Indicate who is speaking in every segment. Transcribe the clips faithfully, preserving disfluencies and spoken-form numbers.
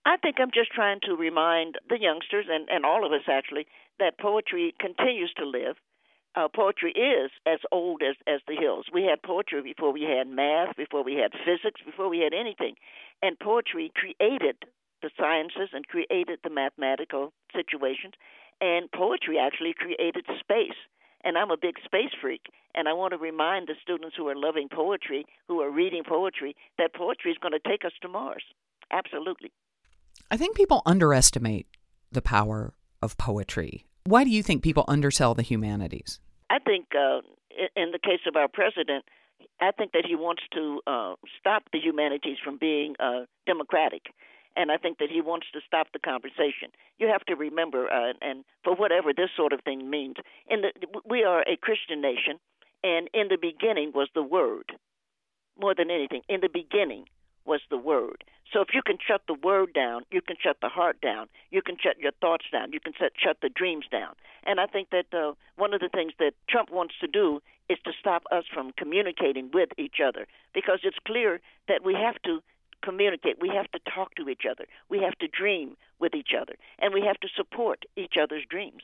Speaker 1: I think I'm just trying to remind the youngsters and, and all of us actually that poetry continues to live. Uh, poetry is as old as, as the hills. We had poetry before we had math, before we had physics, before we had anything. And poetry created the sciences and created the mathematical situations. And poetry actually created space. And I'm a big space freak. And I want to remind the students who are loving poetry, who are reading poetry, that poetry is going to take us to Mars. Absolutely.
Speaker 2: I think people underestimate the power of poetry. Why do you think people undersell the humanities?
Speaker 1: I think uh, in the case of our president, I think that he wants to uh, stop the humanities from being uh, democratic. And I think that he wants to stop the conversation. You have to remember, uh, and for whatever this sort of thing means, in the, we are a Christian nation, and in the beginning was the Word. More than anything, in the beginning was the Word. So if you can shut the Word down, you can shut the heart down, you can shut your thoughts down, you can set, shut the dreams down. And I think that uh, one of the things that Trump wants to do is to stop us from communicating with each other, because it's clear that we have to communicate, we have to talk to each other, we have to dream with each other, and we have to support each other's dreams.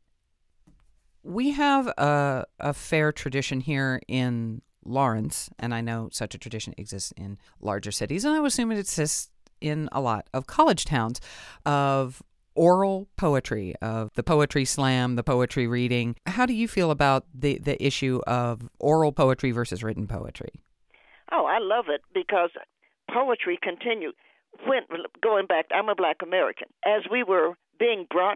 Speaker 2: We have a, a fair tradition here in Lawrence, and I know such a tradition exists in larger cities, and I would assume it exists in a lot of college towns, of oral poetry, of the poetry slam, the poetry reading. How do you feel about the, the issue of oral poetry versus written poetry?
Speaker 1: Oh, I love it, because poetry continued. When, going back, I'm a Black American. As we were being brought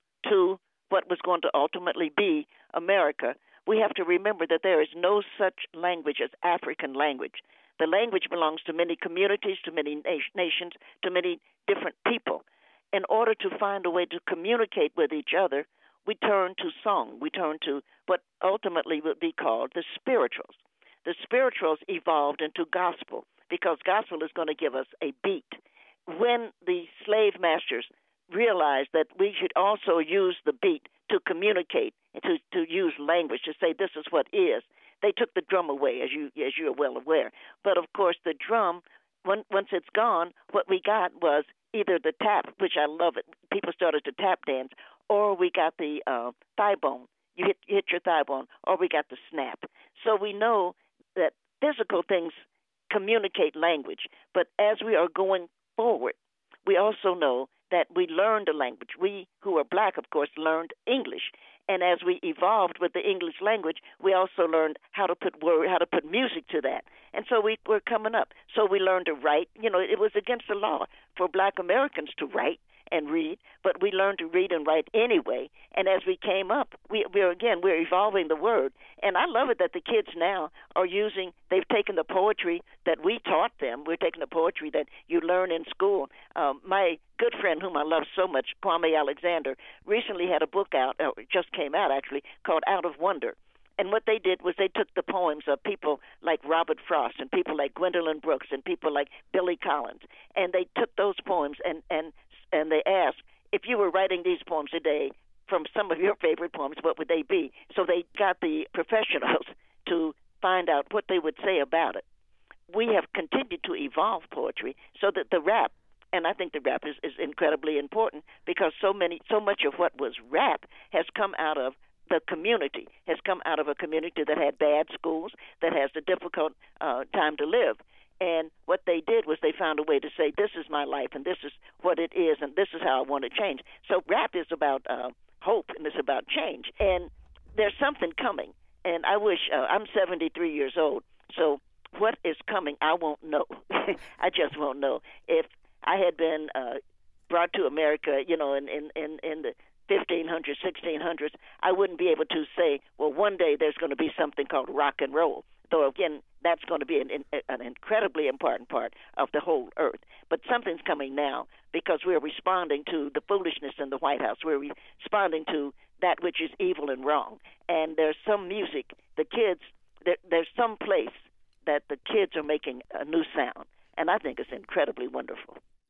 Speaker 1: to what was going to ultimately be America, we have to remember that there is no such language as African language. The language belongs to many communities, to many na- nations, to many different people. In order to find a way to communicate with each other, we turn to song. We turn to what ultimately would be called the spirituals. The spirituals evolved into gospel, because gospel is going to give us a beat. When the slave masters realized that we should also use the beat to communicate, to, to use language, to say this is what is, they took the drum away, as you as you are well aware. But, of course, the drum, when, once it's gone, what we got was either the tap, which I love it, people started to tap dance, or we got the uh, thigh bone. You hit, you hit your thigh bone, or we got the snap. So we know that physical things communicate language. But as we are going forward, we also know that we learned a language. We who are Black, of course, learned English. And as we evolved with the English language, we also learned how to put word, how to put music to that. And so we were coming up. So we learned to write. You know, it was against the law for Black Americans to write and read, but we learned to read and write anyway. And as we came up, we, we're again, we're evolving the word. And I love it that the kids now are using, they've taken the poetry that we taught them. We're taking the poetry that you learn in school. Um, my good friend, whom I love so much, Kwame Alexander, recently had a book out, or it just came out actually, called Out of Wonder. And what they did was they took the poems of people like Robert Frost and people like Gwendolyn Brooks and people like Billy Collins, and they took those poems and, and and they asked, if you were writing these poems today from some of your favorite poems, what would they be? So they got the professionals to find out what they would say about it. We have continued to evolve poetry so that the rap, and I think the rap is, is incredibly important, because so many, so much of what was rap has come out of the community, has come out of a community that had bad schools, that has a difficult uh, time to live. And what they did was they found a way to say, this is my life, and this is what it is, and this is how I want to change. So rap is about uh, hope, and it's about change. And there's something coming. And I wish, uh, I'm seventy-three years old, so what is coming, I won't know. I just won't know. If I had been uh, brought to America, you know, in, in, in, in the fifteen hundreds, sixteen hundreds, I wouldn't be able to say, well, one day there's going to be something called rock and roll. Though, again, that's going to be an, an incredibly important part of the whole earth. But something's coming now, because we're responding to the foolishness in the White House. We're responding to that which is evil and wrong. And there's some music, the kids, there, there's some place that the kids are making a new sound. And I think it's incredibly wonderful.